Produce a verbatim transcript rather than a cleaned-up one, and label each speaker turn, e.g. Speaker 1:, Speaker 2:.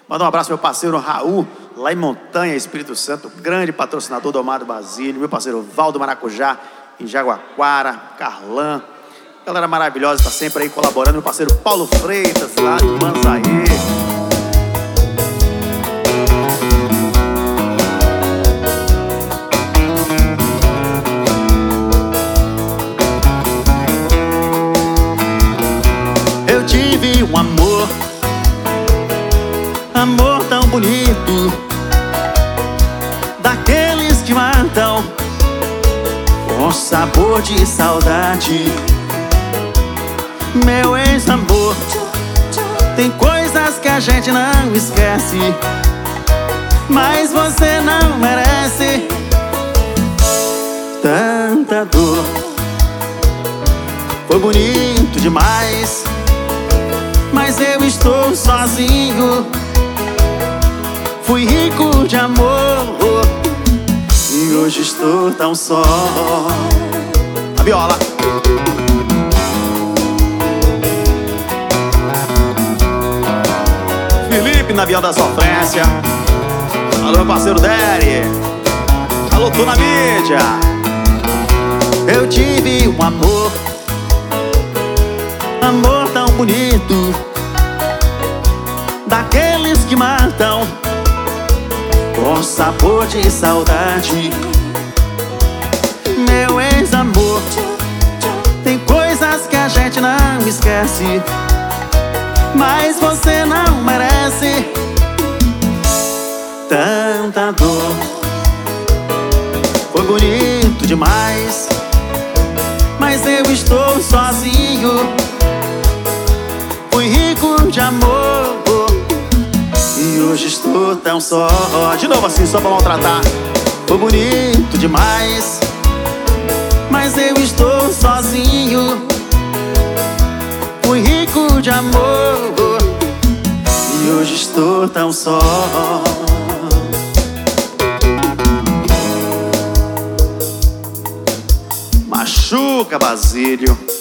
Speaker 1: Manda um abraço ao meu parceiro Raul, lá em Montanha, Espírito Santo, grande patrocinador do Amado Basílio. Meu parceiro Valdo Maracujá, em Jaguaquara, Carlã. Galera maravilhosa, está sempre aí colaborando. Meu parceiro Paulo Freitas, lá de Manzaê.
Speaker 2: Eu tive um amor, amor tão bonito, daqueles que matam com sabor de saudade. Meu ex-amor, tem coisas que a gente não esquece, mas você não merece tanta dor. Foi bonito demais, mas eu estou sozinho. Fui rico de amor e hoje estou tão só.
Speaker 1: A viola. Felipe na viola da sofrência. Alô, meu parceiro Dery. Alô, tô na mídia.
Speaker 2: Eu tive um amor, amor tão bonito, daqueles que matam com sabor de saudade. Meu ex-amor, tem coisas que a gente não esquece, mas você não merece tanta dor. Foi bonito demais, mas eu estou sozinho. Fui rico de amor e hoje estou tão só.
Speaker 1: De novo assim, só pra maltratar.
Speaker 2: Foi bonito demais, mas eu estou sozinho. Fui rico de amor e hoje estou tão só.
Speaker 1: Machuca, Basílio.